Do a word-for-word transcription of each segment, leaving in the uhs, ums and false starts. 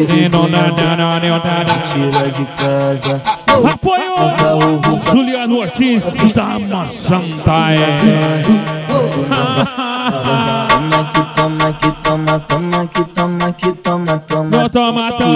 tira de casa. Apoio Juliano Ortiz da Massantaia. Toma que toma que toma, toma que toma que toma, toma, toma, toma.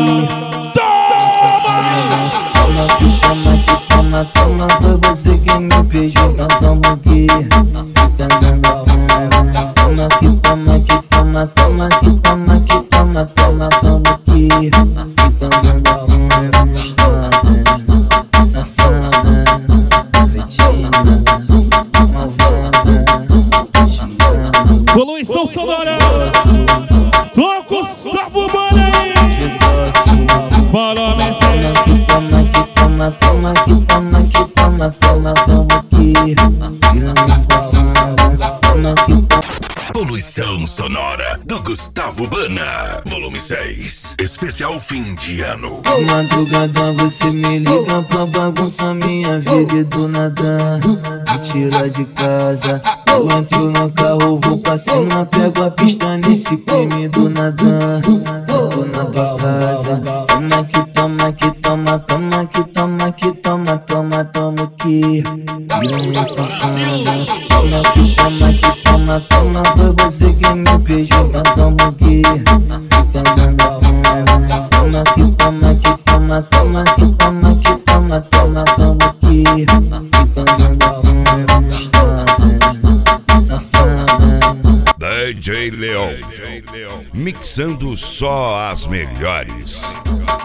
Toma que toma que toma, toma, foi você quem me beijou, então toma aqui, tá dando a cara. Toma que toma que toma, toma que toma que toma, toma, toma aqui, tá dando a cara. Gostosa, safada, cretina, malvada, te amo. Poluição sonora do Gustavo Bana aí. Volume seis. Toma que toma, toma que toma que toma, toma, toma aqui, grande safada. Toma que toma. Poluição sonora do Gustavo Bana, volume seis, especial fim de ano. Madrugada você me liga pra bagunçar minha vida e do nada me tira de casa. Eu entro no carro, vou pra cima, pego a pista nesse crime do nada. Tô na tua casa. Toma que toma que toma, toma que toma que toma, toma, toma aqui, grande safada. Toma que toma que toma, toma, foi você quem me beijou, então toma aqui, tá dando a cara. Toma que toma que toma, toma que toma que toma, toma, toma aqui, tá dando a cara. Gostosa, safada. D J Leon, mixando só as melhores.